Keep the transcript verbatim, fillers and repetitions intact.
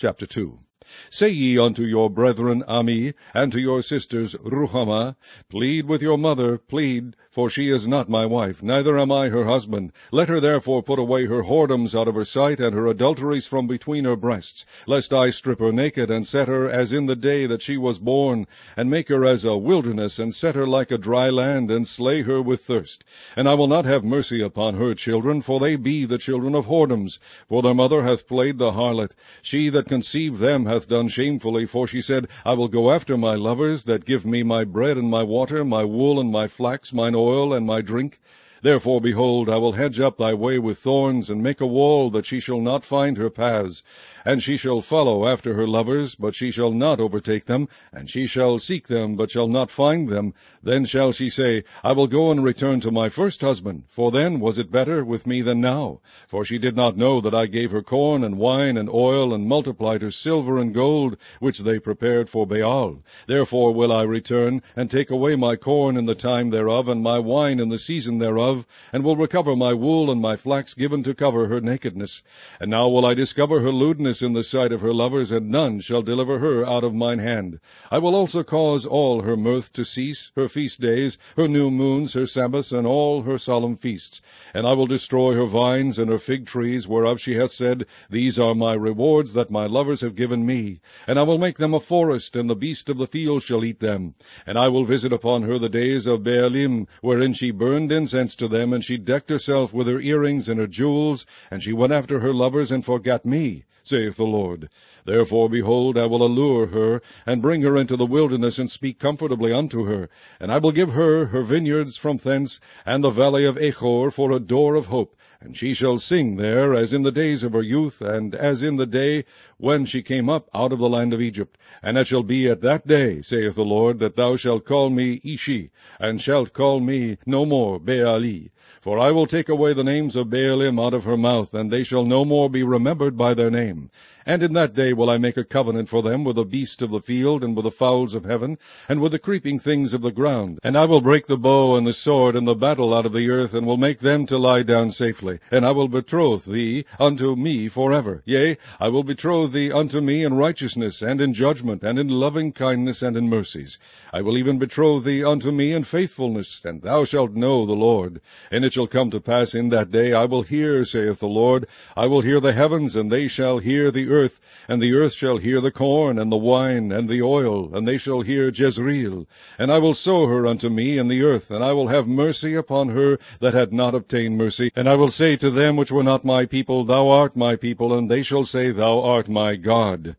Chapter two. Say ye unto your brethren Ami, and to your sisters Ruhamah, Plead with your mother, plead, for she is not my wife, neither am I her husband. Let her therefore put away her whoredoms out of her sight, and her adulteries from between her breasts, lest I strip her naked, and set her as in the day that she was born, and make her as a wilderness, and set her like a dry land, and slay her with thirst. And I will not have mercy upon her children, for they be the children of whoredoms, for their mother hath played the harlot. She that conceived them hath done shamefully, for she said, I will go after my lovers, that give me my bread and my water, my wool and my flax, mine oil and my drink. Therefore, behold, I will hedge up thy way with thorns, and make a wall, that she shall not find her paths. And she shall follow after her lovers, but she shall not overtake them, and she shall seek them, but shall not find them. Then shall she say, I will go and return to my first husband, for then was it better with me than now. For she did not know that I gave her corn and wine and oil, and multiplied her silver and gold, which they prepared for Baal. Therefore will I return, and take away my corn in the time thereof, and my wine in the season thereof, and will recover my wool and my flax given to cover her nakedness. And now will I discover her lewdness in the sight of her lovers, and none shall deliver her out of mine hand. I will also cause all her mirth to cease, her feast days, her new moons, her Sabbaths, and all her solemn feasts. And I will destroy her vines and her fig trees, whereof she hath said, These are my rewards that my lovers have given me. And I will make them a forest, and the beast of the field shall eat them. And I will visit upon her the days of Baalim, wherein she burned incense to them, and she decked herself with her earrings and her jewels, and she went after her lovers, and forgat me, saith the Lord. Therefore, behold, I will allure her, and bring her into the wilderness, and speak comfortably unto her. And I will give her her vineyards from thence, and the valley of Achor for a door of hope. And she shall sing there, as in the days of her youth, and as in the day when she came up out of the land of Egypt. And it shall be at that day, saith the Lord, that thou shalt call me Ishi, and shalt call me no more Baali. For I will take away the names of Baalim out of her mouth, and they shall no more be remembered by their name. And in that day will I make a covenant for them with the beast of the field, and with the fowls of heaven, and with the creeping things of the ground. And I will break the bow and the sword and the battle out of the earth, and will make them to lie down safely. And I will betroth thee unto me forever. Yea, I will betroth thee unto me in righteousness, and in judgment, and in loving kindness, and in mercies. I will even betroth thee unto me in faithfulness, and thou shalt know the Lord. And it shall come to pass in that day, I will hear, saith the Lord, I will hear the heavens, and they shall hear the earth, and the earth shall hear the corn, and the wine, and the oil, and they shall hear Jezreel. And I will sow her unto me in the earth, and I will have mercy upon her that had not obtained mercy. And I will say to them which were not my people, Thou art my people, and they shall say, Thou art my God.